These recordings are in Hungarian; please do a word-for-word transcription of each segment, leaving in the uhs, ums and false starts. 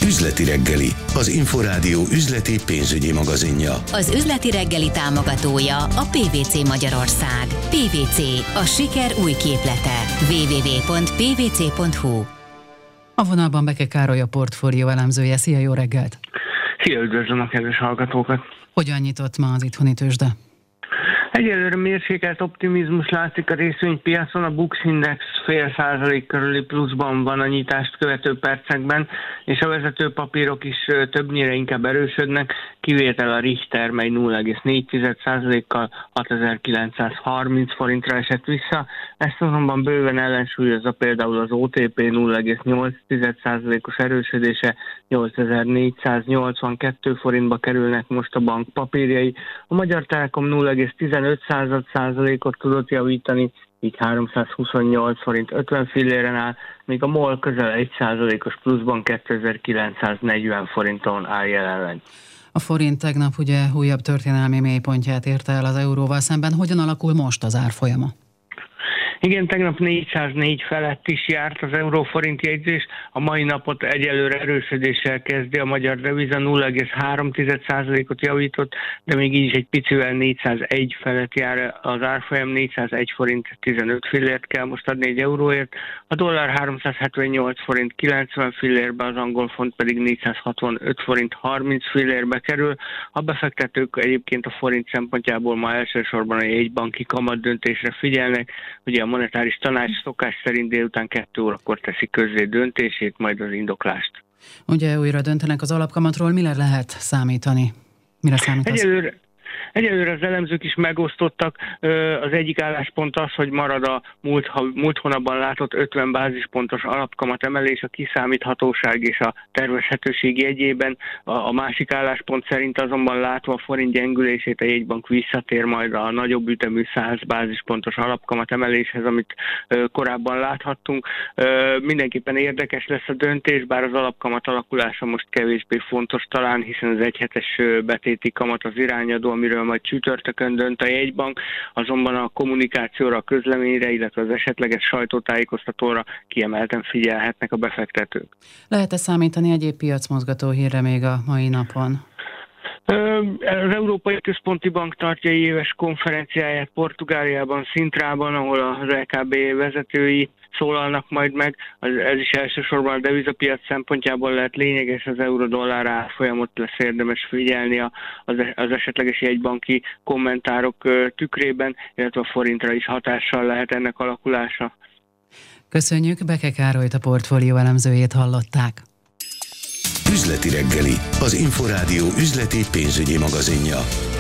Üzleti reggeli, az Inforádió üzleti pénzügyi magazinja. Az üzleti reggeli támogatója a pé vé cé Magyarország. pé vé cé, a siker új képlete. double-u double-u double-u pont pé vé cé pont hú. A vonalban Beke Károly, a portfólió elemzője. Szia, jó reggelt! Szia, üdvözlöm a kedves hallgatókat! Hogyan nyitott ma az itthoni tőzsde? Egyelőre mérsékelt optimizmus látszik a részvénypiacon, a Bux Index fél százalék körüli pluszban van a nyitást követő percekben, és a vezető papírok is többnyire inkább erősödnek, kivétel a Richter, mely nulla egész négy százalékkal hatezer-kilencszázharminc forintra esett vissza, ezt azonban bőven ellensúlyozza például az o té pé nulla egész nyolc százalékos erősödése, nyolcezer-négyszáznyolcvankettő forintba kerülnek most a bank papírjai, a Magyar Telekom nulla egész tizenöt százalékot tudott javítani, így háromszázhuszonnyolc forint ötven filléren áll, míg a MOL közel egy százalékos pluszban kétezer-kilencszáznegyven forinton áll jelenleg. A forint tegnap ugye újabb történelmi mélypontját érte el az euróval szemben. Hogyan alakul most az árfolyama? Igen, tegnap négyszáznégy felett is járt az euró-forint jegyzés, a mai napot egyelőre erősödéssel kezdi, a magyar deviza nulla egész három százalékot javított, de még így is egy picivel négyszázegy felett jár az árfolyam, négyszázegy forint tizenöt fillért kell most adni egy euróért, a dollár háromszázhetvennyolc forint kilencven fillérbe, az angol font pedig négyszázhatvanöt forint harminc fillérbe kerül. A befektetők egyébként a forint szempontjából ma elsősorban a jegybanki kamat döntésre figyelnek, ugye a monetáris tanács szokás szerint délután kettő órakor teszi közzé döntését, majd az indoklást. Ugye újra döntenek az alapkamatról, mire lehet számítani? Mire számítasz? Egyelőre, egyelőre az elemzők is megosztottak. Az egyik álláspont az, hogy marad a múlt, múlt hónapban látott ötven bázispontos alapkamat emelés a kiszámíthatóság és a tervezhetőség jegyében. A másik álláspont szerint azonban látva a forint gyengülését, a jegybank visszatér majd a nagyobb ütemű száz bázispontos alapkamat emeléshez, amit korábban láthattunk. Mindenképpen érdekes lesz a döntés, bár az alapkamat alakulása most kevésbé fontos talán, hiszen az egyhetes betéti kamat az irányadó, amiről majd csütörtökön dönt a jegybank, azonban a kommunikációra, a közleményre, illetve az esetleges sajtótájékoztatóra kiemelten figyelhetnek a befektetők. Lehet-e számítani egyéb piacmozgató hírre még a mai napon? Az Európai Központi Bank tartja éves konferenciáját Portugáliában, Sintrában, ahol az é ká bé vezetői szólalnak majd meg. Ez is elsősorban a devizapiac szempontjából lehet lényeges, az euró-dollár árfolyamot lesz érdemes figyelni az esetleges jegybanki kommentárok tükrében, illetve a forintra is hatással lehet ennek alakulása. Köszönjük, Beke Károlyt, a portfólió elemzőjét hallották. Üzleti reggeli, az Inforádió üzleti pénzügyi magazinja.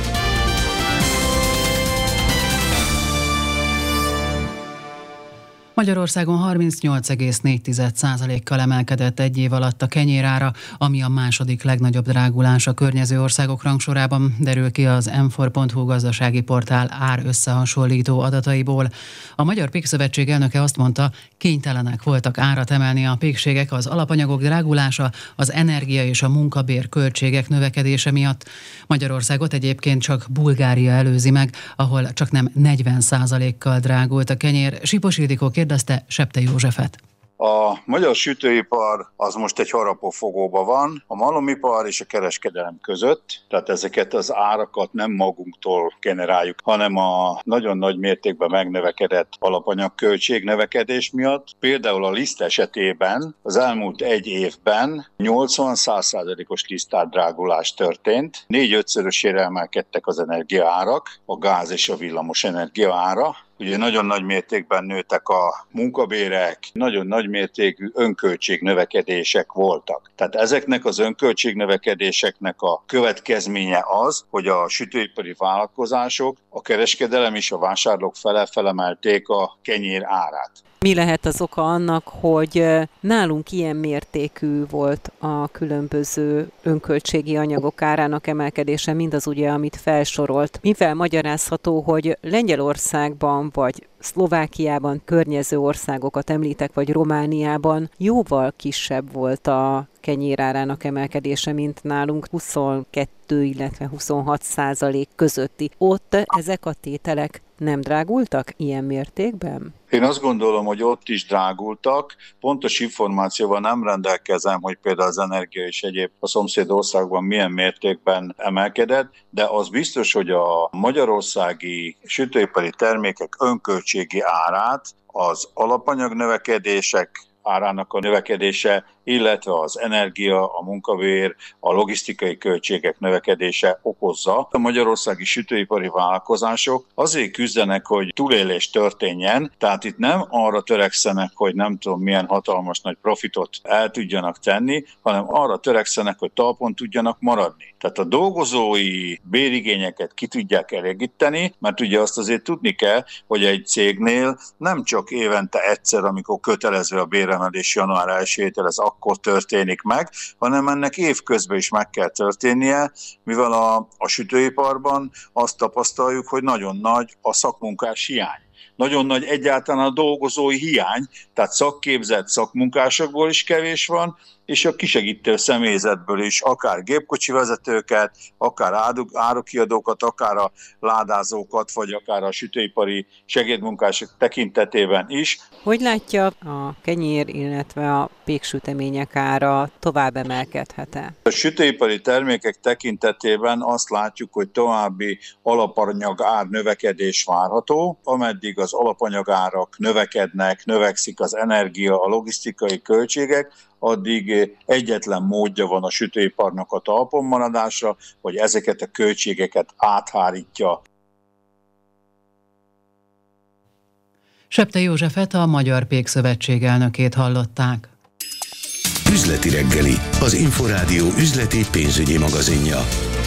Magyarországon harmincnyolc egész négy százalékkal emelkedett egy év alatt a kenyérára, ami a második legnagyobb drágulás a környező országok rangsorában, derül ki az em négy pont hú gazdasági portál ár összehasonlító adataiból. A Magyar Pékszövetség elnöke azt mondta, kénytelenek voltak árat emelni a pékségek az alapanyagok drágulása, az energia és a munkabér költségek növekedése miatt. Magyarországot egyébként csak Bulgária előzi meg, ahol csak nem negyven százalékkal drágult a kenyér. Sipos Ildikó kérdezte Septe Józsefet. A magyar sütőipar az most egy harapófogóban van, a malomipar és a kereskedelem között, tehát ezeket az árakat nem magunktól generáljuk, hanem a nagyon nagy mértékben megnövekedett alapanyagköltség növekedés miatt. Például a liszt esetében az elmúlt egy évben nyolcvan-száz százalékos lisztárdrágulás történt, négy-ötszörösére emelkedtek az energiaárak, a gáz és a villamos energiaára. Ugye nagyon nagy mértékben nőttek a munkabérek, nagyon nagy mértékű önköltségnövekedések voltak. Tehát ezeknek az önköltségnövekedéseknek a következménye az, hogy a sütőipari vállalkozások, a kereskedelem és a vásárlók fele felemelték a kenyér árát. Mi lehet az oka annak, hogy nálunk ilyen mértékű volt a különböző önköltségi anyagok árának emelkedése, mindaz ugye, amit felsorolt. Mivel magyarázható, hogy Lengyelországban vagy Szlovákiában, környező országokat említek, vagy Romániában jóval kisebb volt a kenyérárának emelkedése, mint nálunk, huszonkettő, illetve huszonhat százalék közötti. Ott ezek a tételek nem drágultak ilyen mértékben? Én azt gondolom, hogy ott is drágultak. Pontos információval nem rendelkezem, hogy például az energia és egyéb a szomszéd országban milyen mértékben emelkedett, de az biztos, hogy a magyarországi sütőipari termékek önköltségi árát az alapanyag növekedések árának a növekedése, illetve az energia, a munkabér, a logisztikai költségek növekedése okozza. A magyarországi sütőipari vállalkozások azért küzdenek, hogy túlélés történjen, tehát itt nem arra törekszenek, hogy nem tudom milyen hatalmas nagy profitot el tudjanak tenni, hanem arra törekszenek, hogy talpon tudjanak maradni. Tehát a dolgozói bérigényeket ki tudják elégíteni, mert ugye azt azért tudni kell, hogy egy cégnél nem csak évente egyszer, amikor kötelező a béremelés január elsejétől, ez akkor történik meg, hanem ennek évközben is meg kell történnie, mivel a, a sütőiparban azt tapasztaljuk, hogy nagyon nagy a szakmunkás hiány. Nagyon nagy egyáltalán a dolgozói hiány, tehát szakképzett szakmunkásokból is kevés van, és a kisegítő személyzetből is, akár gépkocsi vezetőket, akár árukiadókat, akár a ládázókat, vagy akár a sütőipari segédmunkások tekintetében is. Hogy látja, a kenyér, illetve a péksütemények ára tovább emelkedhet-e? A sütőipari termékek tekintetében azt látjuk, hogy további alapanyag ár növekedés várható, ameddig az alapanyagárak növekednek, növekszik az energia, a logisztikai költségek, addig egyetlen módja van a sütőiparnak a talpon maradásra, hogy ezeket a költségeket áthárítja. Septe Józsefet, a Magyar Pékszövetség elnökét hallották. Üzleti reggeli, az Inforádió üzleti pénzügyi magazinja.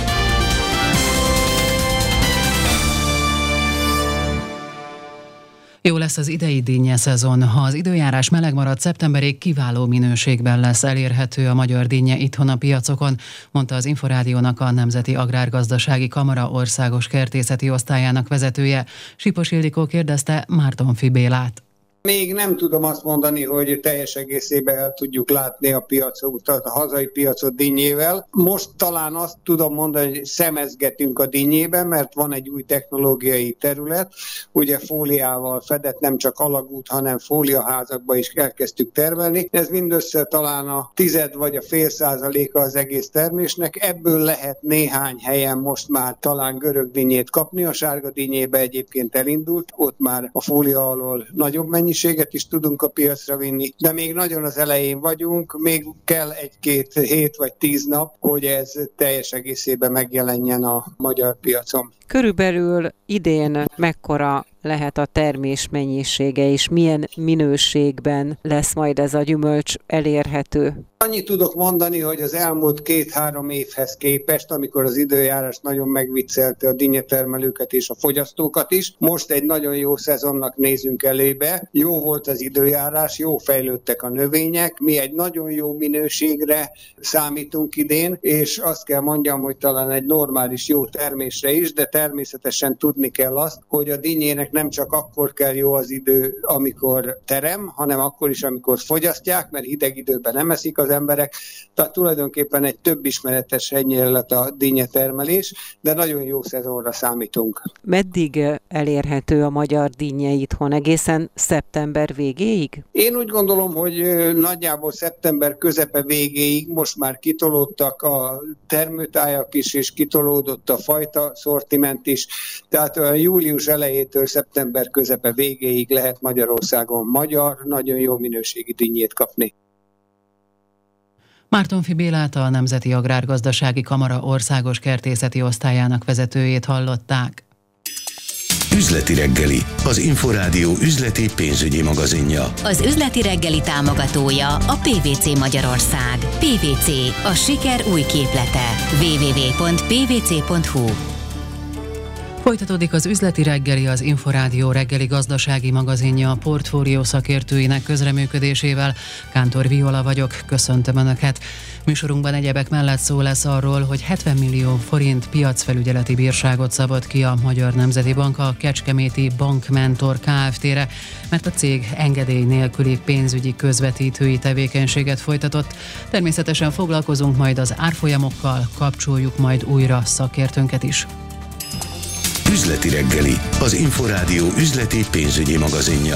Jó lesz az idei dinnye szezon. Ha az időjárás meleg marad, szeptemberig kiváló minőségben lesz elérhető a magyar dinnye itthon a piacokon, mondta az Inforádiónak a Nemzeti Agrárgazdasági Kamara országos kertészeti osztályának vezetője. Sipos Ildikó kérdezte Márton-Fi Bélát. Még nem tudom azt mondani, hogy teljes egészében el tudjuk látni a piacot, a hazai piacot dinnyével. Most talán azt tudom mondani, hogy szemezgetünk a dinnyében, mert van egy új technológiai terület, ugye fóliával fedett, nem csak alagút, hanem fóliaházakba is elkezdtük termelni. Ez mindössze talán a tized vagy a fél százaléka az egész termésnek. Ebből lehet néhány helyen most már talán görög dinnyét kapni. A sárga dinnyébe egyébként elindult, ott már a fólia alól nagyobb mennyi is tudunk a piacra vinni, de még nagyon az elején vagyunk, még kell egy-két hét vagy tíz nap, hogy ez teljes egészében megjelenjen a magyar piacon. Körülbelül idén mekkora lehet a termés mennyisége, és milyen minőségben lesz majd ez a gyümölcs elérhető? Annyit tudok mondani, hogy az elmúlt két-három évhez képest, amikor az időjárás nagyon megviccelte a dinnyetermelőket és a fogyasztókat is, most egy nagyon jó szezonnak nézünk elébe. Jó volt az időjárás, jó fejlődtek a növények, mi egy nagyon jó minőségre számítunk idén, és azt kell mondjam, hogy talán egy normális jó termésre is, de természetesen tudni kell azt, hogy a dinnyének nem csak akkor kell jó az idő, amikor terem, hanem akkor is, amikor fogyasztják, mert hideg időben nem eszik az emberek. Tehát tulajdonképpen egy több ismeretes ennyire lett a dinnyetermelés, de nagyon jó szezonra számítunk. Meddig elérhető a magyar dinnye itthon? Egészen szeptember végéig? Én úgy gondolom, hogy nagyjából szeptember közepe végéig most már kitolódtak a termőtájak is, és kitolódott a fajta szortiment is. Tehát a július elejétől szeptember közepe végéig lehet Magyarországon magyar, nagyon jó minőségi dinnyét kapni. Márton-Fi Bélát, a Nemzeti Agrárgazdasági Kamara országos kertészeti osztályának vezetőjét hallották. Üzleti reggeli, az Inforádió üzleti pénzügyi magazinja. Az üzleti reggeli támogatója a pé vé cé Magyarország. pé vé cé, a siker új képlete. double-u double-u double-u pont pé vé cé pont hú Folytatódik az üzleti reggeli, az Inforádió reggeli gazdasági magazinja a portfólió szakértőinek közreműködésével. Kántor Viola vagyok, köszöntöm Önöket. Műsorunkban egyebek mellett szó lesz arról, hogy hetven millió forint piacfelügyeleti bírságot szabott ki a Magyar Nemzeti Bank a Kecskeméti Bankmentor Kft-re, mert a cég engedély nélküli pénzügyi közvetítői tevékenységet folytatott. Természetesen foglalkozunk majd az árfolyamokkal, kapcsoljuk majd újra szakértőnket is. Üzleti reggeli, az Inforádió üzleti pénzügyi magazinja.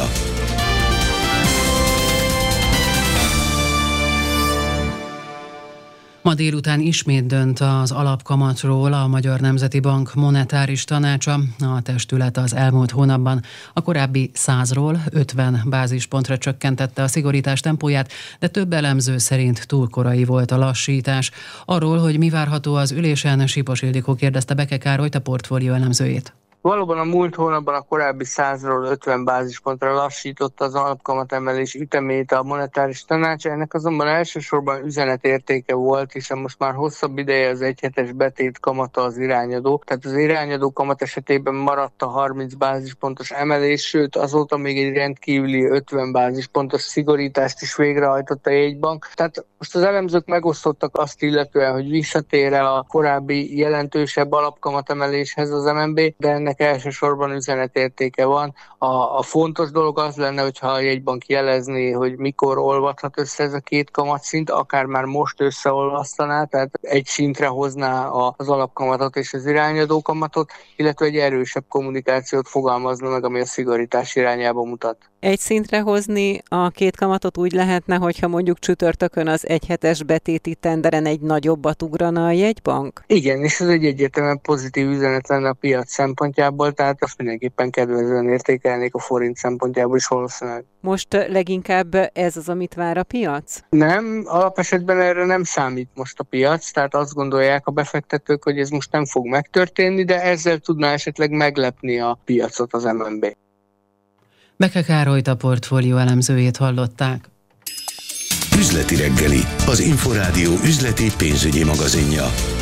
Ma délután ismét dönt az alapkamatról a Magyar Nemzeti Bank monetáris tanácsa. A testület az elmúlt hónapban a korábbi százról ötven bázispontra csökkentette a szigorítás tempóját, de több elemző szerint túl korai volt a lassítás. Arról, hogy mi várható az ülésen, Sipos Ildikó kérdezte Beke Károlyt, a portfólió elemzőjét. Valóban a múlt hónapban a korábbi százról ötven bázispontra lassította az alapkamatemelés ütemét a monetáris tanács, ennek azonban elsősorban üzenetértéke volt, hiszen most már hosszabb ideje az egyhetes betét kamata az irányadó, tehát az irányadó kamat esetében maradt a harminc bázispontos emelés, sőt azóta még egy rendkívüli ötven bázispontos szigorítást is végrehajtott a jegybank. Tehát most az elemzők megosztottak azt illetően, hogy visszatér-e a korábbi jelentősebb alapkamatemeléshez az em en bé, de ennek elsősorban üzenetértéke van. A, a fontos dolog az lenne, hogyha a jegybank jelezné, hogy mikor olvadhat össze ez a két kamatszint, akár már most összeolvasztaná, tehát egy szintre hozná az alapkamatot és az irányadó kamatot, illetve egy erősebb kommunikációt fogalmazna meg, ami a szigorítás irányába mutat. Egy szintre hozni a két kamatot úgy lehetne, hogyha mondjuk csütörtökön az egyhetes betéti tenderen egy nagyobbat ugrana a jegybank? Igen, és ez egy egyértelműen pozitív üzenet lenne a piac szempontjából, tehát azt mindenképpen kedvezően értékelnék a forint szempontjából is valószínűleg. Most leginkább ez az, amit vár a piac? Nem, alapesetben erre nem számít most a piac, tehát azt gondolják a befektetők, hogy ez most nem fog megtörténni, de ezzel tudná esetleg meglepni a piacot az em en bé. Beke Károlyt, a portfólió elemzőjét hallották. Üzleti reggeli, az Inforádió üzleti pénzügyi magazinja.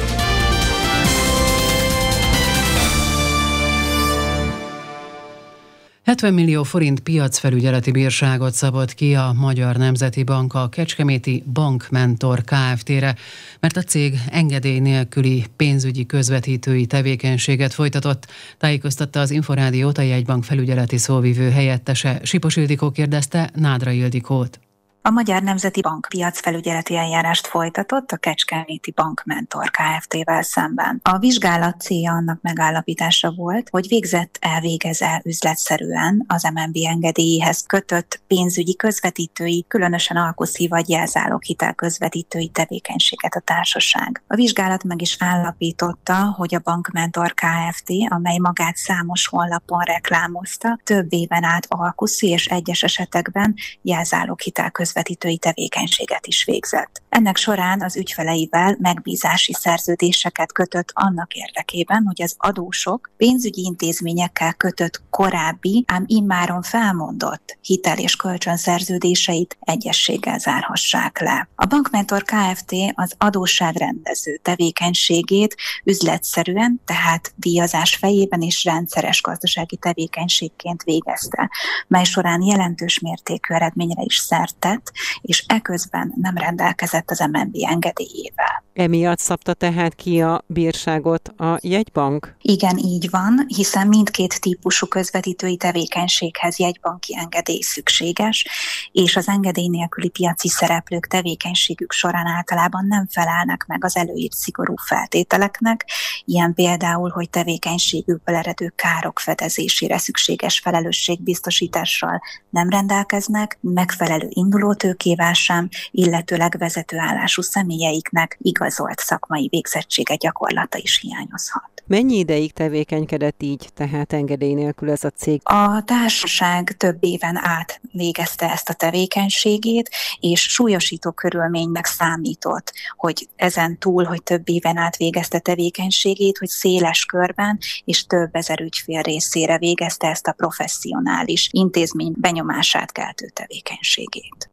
hetven millió forint piacfelügyeleti bírságot szabott ki a Magyar Nemzeti Bank a Kecskeméti Bankmentor Kft-re, mert a cég engedély nélküli pénzügyi közvetítői tevékenységet folytatott, tájékoztatta az Inforádiót a jegybank felügyeleti szóvivő helyettese. Sipos Ildikó kérdezte Nádra Ildikót. A Magyar Nemzeti Bank piacfelügyeleti eljárást folytatott a Kecskeméti Bankmentor Kft-vel szemben. A vizsgálat célja annak megállapítása volt, hogy végzett elvégez-e üzletszerűen az em en bé engedélyéhez kötött pénzügyi közvetítői, különösen alkuszi vagy jelzáloghitel közvetítői tevékenységet a társaság. A vizsgálat meg is állapította, hogy a Bankmentor Kft., amely magát számos honlapon reklámozta, több éven át alkuszi és egyes esetekben jelzáloghitel közvetítői közvetítői tevékenységet is végzett. Ennek során az ügyfeleivel megbízási szerződéseket kötött annak érdekében, hogy az adósok pénzügyi intézményekkel kötött korábbi, ám immáron felmondott hitel- és kölcsönszerződéseit egyességgel zárhassák le. A Bankmentor Kft. Az adósságrendező tevékenységét üzletszerűen, tehát díjazás fejében és rendszeres gazdasági tevékenységként végezte, mely során jelentős mértékű eredményre is szert tett, és eközben nem rendelkezett az em en bé engedélyével. Emiatt szabta tehát ki a bírságot a jegybank? Igen, így van, hiszen mindkét típusú közvetítői tevékenységhez jegybanki engedély szükséges, és az engedély nélküli piaci szereplők tevékenységük során általában nem felelnek meg az előírt szigorú feltételeknek, ilyen például, hogy tevékenységükből eredő károk fedezésére szükséges felelősségbiztosítással nem rendelkeznek, megfelelő indulótőkével sem, illetőleg vezetőállású személyeiknek igazolt szakmai végzettsége, gyakorlata is hiányozhat. Mennyi ideig tevékenykedett így, tehát engedély nélkül ez a cég? A társaság több éven át végezte ezt a tevékenységét, és súlyosító körülménynek számított, hogy ezen túl, hogy több éven át végezte tevékenységét, hogy széles körben és több ezer ügyfél részére végezte ezt a professzionális intézmény benyomását keltő tevékenységét.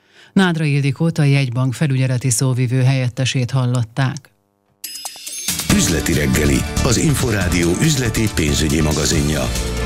Nádra Ildikót, a jegybank felügyeleti szóvivő helyettesét hallották. Üzleti reggeli, az Inforádió üzleti pénzügyi magazinja.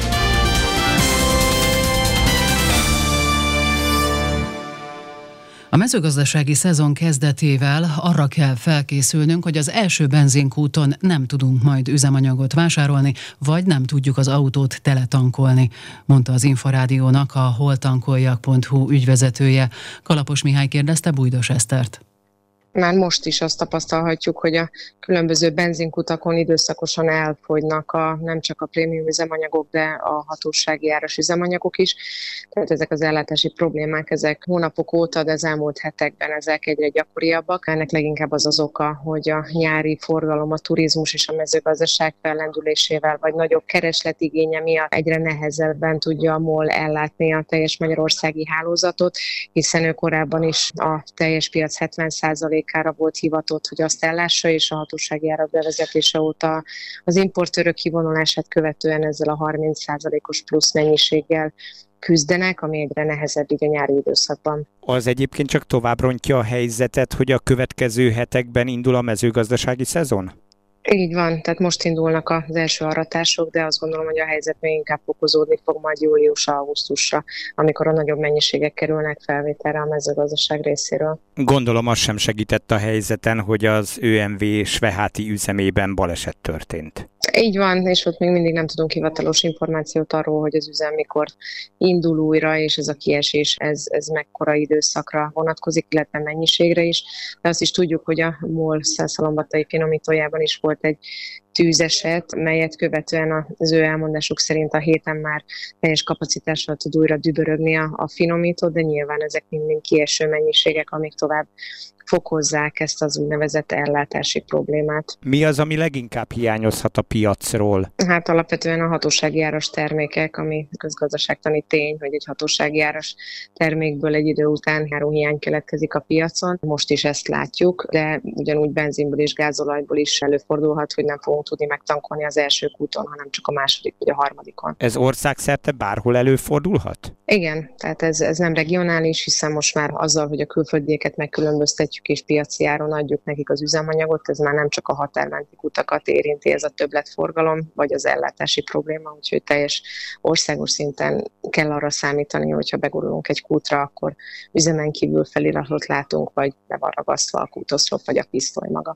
A mezőgazdasági szezon kezdetével arra kell felkészülnünk, hogy az első benzinkúton nem tudunk majd üzemanyagot vásárolni, vagy nem tudjuk az autót teletankolni, mondta az Inforádiónak a holtankoljak pont hu ügyvezetője. Kalapos Mihály kérdezte Bújdos Esztert. Már most is azt tapasztalhatjuk, hogy a különböző benzinkutakon időszakosan elfogynak a, nem csak a prémium üzemanyagok, de a hatósági áras üzemanyagok is. Tehát ezek az ellátási problémák, ezek hónapok óta, de az elmúlt hetekben ezek egyre gyakoriabbak. Ennek leginkább az az oka, hogy a nyári forgalom, a turizmus és a mezőgazdaság fellendülésével, vagy nagyobb keresletigénye miatt egyre nehezebben tudja a MOL ellátni a teljes magyarországi hálózatot, hiszen ő korábban is a teljes piac hetven százalékára volt hivatott, hogy azt ellássa, és a hatósági árak bevezetése óta az importőrök kivonulását követően ezzel a harminc százalékos plusz mennyiséggel küzdenek, ami egyre nehezebb így a nyári időszakban. Az egyébként csak tovább rontja a helyzetet, hogy a következő hetekben indul a mezőgazdasági szezon? Így van, tehát most indulnak az első aratások, de azt gondolom, hogy a helyzet még inkább fokozódni fog majd július-augusztusra, amikor a nagyobb mennyiségek kerülnek felvételre a mezőgazdaság részéről. Gondolom az sem segített a helyzeten, hogy az ö em vé Sveháti üzemében baleset történt. Így van, és ott még mindig nem tudunk hivatalos információt arról, hogy az üzem mikor indul újra, és ez a kiesés, ez, ez mekkora időszakra vonatkozik, illetve mennyiségre is. De azt is tudjuk, hogy a MOL Szászhalombattai finomítójában is volt egy tűzeset, melyet követően az ő elmondásuk szerint a héten már teljes kapacitással tud újra dübörögni a, a finomító, de nyilván ezek mind kieső mennyiségek, amik tovább fokozzák ezt az úgynevezett ellátási problémát. Mi az, ami leginkább hiányozhat a piacról? Hát alapvetően a hatósági áras termékek, ami közgazdaságtani tény, hogy egy hatósági áras termékből egy idő után áruhiány keletkezik a piacon. Most is ezt látjuk, de ugyanúgy benzinből és gázolajból is előfordulhat, hogy nem fogunk tudni megtankolni az első kúton, hanem csak a második vagy a harmadikon. Ez országszerte bárhol előfordulhat? Igen, tehát ez, ez nem regionális, hiszen most már azzal, hogy a külföldieket megkülönböztetjük és piaci áron adjuk nekik az üzemanyagot, ez már nem csak a határmenti kutakat érinti, ez a többletforgalom, vagy az ellátási probléma, úgyhogy teljes országos szinten kell arra számítani, hogyha begurulunk egy kútra, akkor üzemen kívül feliratot látunk, vagy le van ragasztva a kútoszlop, vagy a pisztoly maga.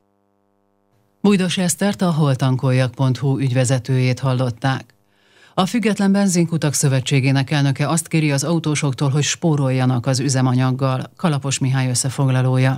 Bújdos Esztert, a holtankoljak pont hu ügyvezetőjét hallották. A Független Benzinkutak Szövetségének elnöke azt kéri az autósoktól, hogy spóroljanak az üzemanyaggal. Kalapos Mihály összefoglalója.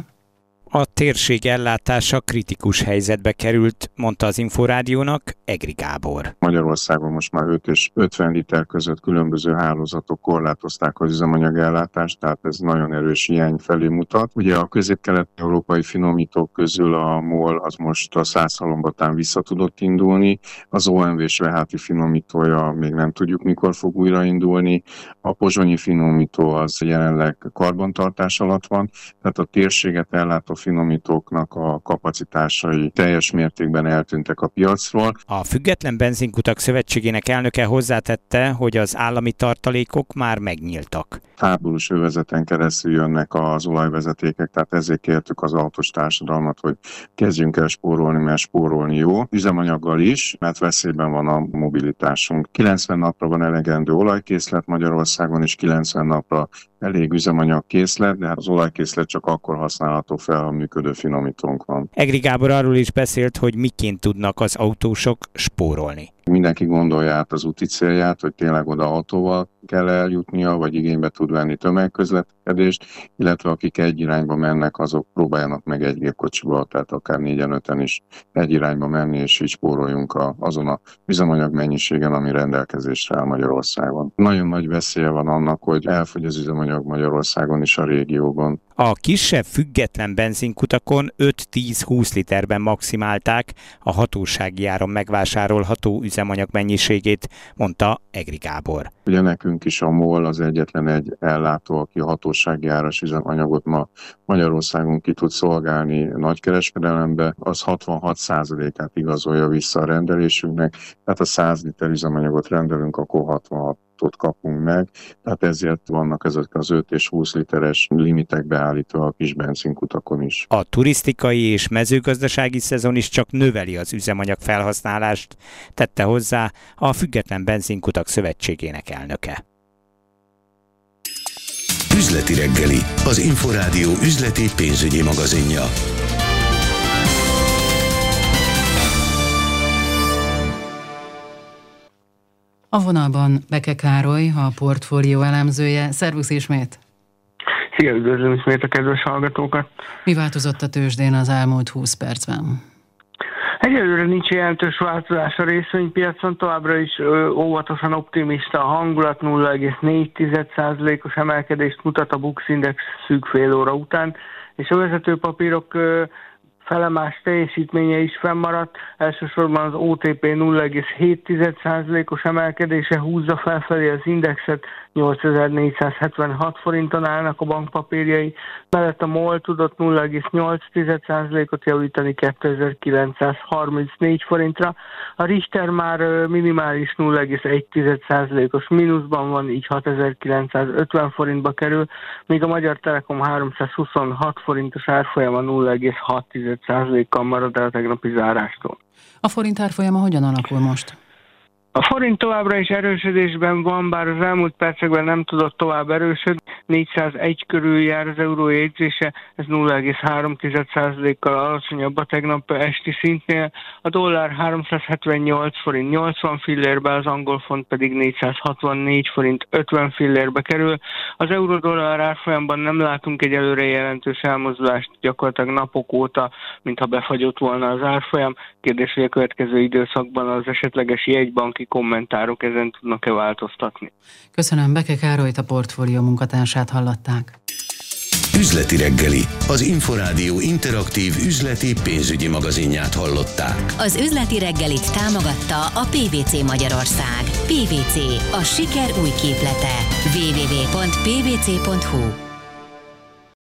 A térség ellátása kritikus helyzetbe került, mondta az Inforádiónak Egri Gábor. Magyarországon most már öt és ötven liter között különböző hálózatok korlátozták az üzemanyagellátást, tehát ez nagyon erős hiány felé mutat. Ugye a közép-kelet-európai finomítók közül a MOL az most a Szászhalombatán vissza tudott indulni, az o em vé Sveháti finomítója még nem tudjuk mikor fog újraindulni, a pozsonyi finomító az jelenleg karbantartás alatt van, tehát a térséget ellátó finomítóknak a kapacitásai teljes mértékben eltűntek a piacról. A Független Benzinkutak Szövetségének elnöke hozzátette, hogy az állami tartalékok már megnyíltak. Háborús övezeten keresztül jönnek az olajvezetékek, tehát ezért kértük az autós társadalmat, hogy kezdjünk el spórolni, mert spórolni jó. Üzemanyaggal is, mert veszélyben van a mobilitásunk. kilencven napra van elegendő olajkészlet Magyarországon, és kilencven napra elég üzemanyagkészlet, de hát az olajkészlet csak akkor használható fel, ha működő finomítónk van. Egri Gábor arról is beszélt, hogy miként tudnak az autósok spórolni. Mindenki gondolja át az úti célját, hogy tényleg oda autóval kell eljutnia, vagy igénybe tud venni tömegközlekedést, illetve akik egy irányba mennek, azok próbáljanak meg egy gépkocsiba, tehát akár négyen-öten is egy irányba menni, és így spóroljunk a, azon a üzemanyag mennyiségen, ami rendelkezésre áll Magyarországon. Nagyon nagy veszélye van annak, hogy elfogy az üzemanyag Magyarországon is a régióban. A kisebb független benzinkutakon öt-tíz-húsz literben maximálták a hatósági áron megvásárolható üzemanyag mennyiségét, mondta Egri Gábor. Ugye nekünk is a MOL az egyetlen egy ellátó, aki a hatósági áras üzemanyagot ma Magyarországon ki tud szolgálni nagykereskedelembe, az hatvanhat százalékát igazolja vissza a rendelésünknek, tehát a száz liter üzemanyagot rendelünk, akkor hatvanhat adatot kapunk meg, tehát ezért vannak ezek az öt és húsz literes limitek beállítva a kis benzinkutakon is. A turisztikai és mezőgazdasági szezon is csak növeli az üzemanyag felhasználást, tette hozzá a Független Benzinkutak Szövetségének elnöke. Üzleti reggeli, az Inforádió üzleti pénzügyi magazinja. A vonalban Beke Károly, a portfólió elemzője. Szervusz ismét! Szia, üdvözlöm ismét a kedves hallgatókat! Mi változott a tőzsdén az elmúlt húsz percben? Egyelőre nincs jelentős változás a részvénypiacon, továbbra is ö, óvatosan optimista a hangulat, nulla egész négy százalékos emelkedést mutat a Bux Index szűk fél óra után, és a vezetőpapírok ö, felemás teljesítménye is fennmaradt, elsősorban az o té pé nulla egész hét százalékos emelkedése húzza felfelé az indexet, nyolcezer-négyszázhetvenhat forinton állnak a bankpapírjai, mellett a MOL tudott nulla egész nyolc százalékot javítani kétezer-kilencszázharmincnégy forintra, a Richter már minimális nulla egész egy százalékos mínuszban van, így hatezer-kilencszázötven forintba kerül, míg a Magyar Telekom háromszázhuszonhat forintos árfolyama nulla egész hat százalékkal marad el a tegnapi zárástól. A forint árfolyama hogyan alakul most? A forint továbbra is erősödésben van, bár az elmúlt percekben nem tudott tovább erősödni. négyszázegy körül jár az euró jegyzése, ez nulla egész három százalékkal alacsonyabb a tegnap esti szintnél. A dollár háromszázhetvennyolc forint nyolcvan fillérbe, az angol font pedig négyszázhatvannégy forint ötven fillérbe kerül. Az euró-dollár árfolyamban nem látunk egy előre jelentős elmozdulást gyakorlatilag napok óta, mintha befagyott volna az árfolyam. Kérdés, hogy a következő időszakban az esetleges jegybanki kommentárok ezen tudnak-e változtatni. Köszönöm, Beke Károlyt, a portfólió munkatársát hallották. Üzleti reggeli, az Inforádió interaktív üzleti pénzügyi magazinját hallották. Az üzleti reggelit támogatta a pé vé cé Magyarország. pé vé cé, a siker új képlete. double-u double-u double-u pont pé vé cé pont hu